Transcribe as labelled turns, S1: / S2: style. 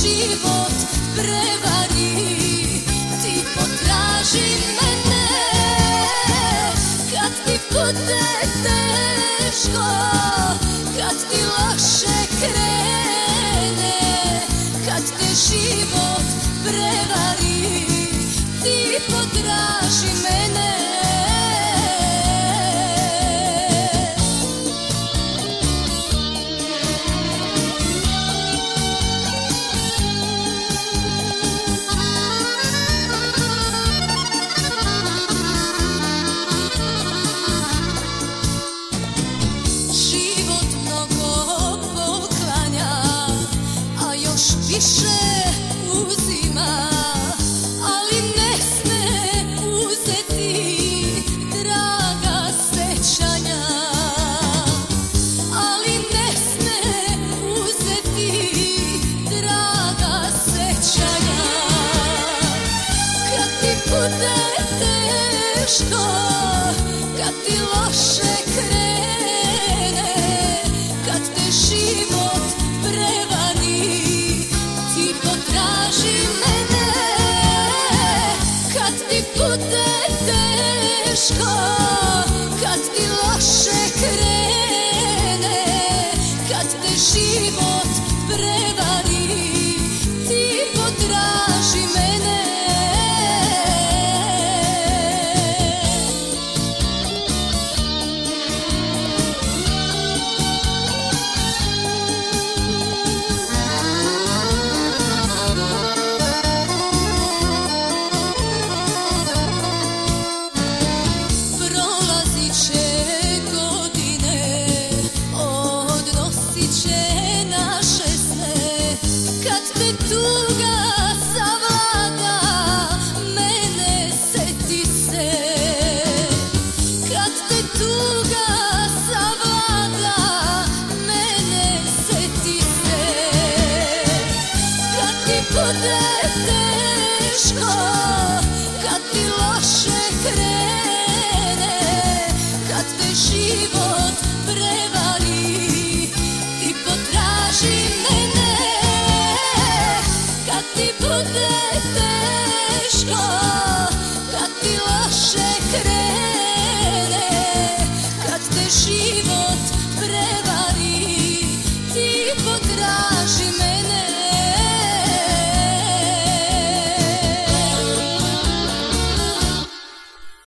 S1: život prevari, ti potraži mene. Kad ti bude teško, kad ti loše krene, kad te život prevari, ti potraži mene. Više uzima, ali ne sme uzeti draga sećanja, ali ne sme uzeti draga sećanja. Kad ti bude teško, kad ti loše krene, kad te život prevari, ti potraži mene. Kad ti bude teško, kad ti loše krene, kad te život prevari, ti potraži mene. Tuga savlada, mene seti se. Kad te tuga savlada, mene seti se. Kad ti bude teško, kad ti loše krene, kad te život prevari, ti potraži mene. Kad ti bude teško,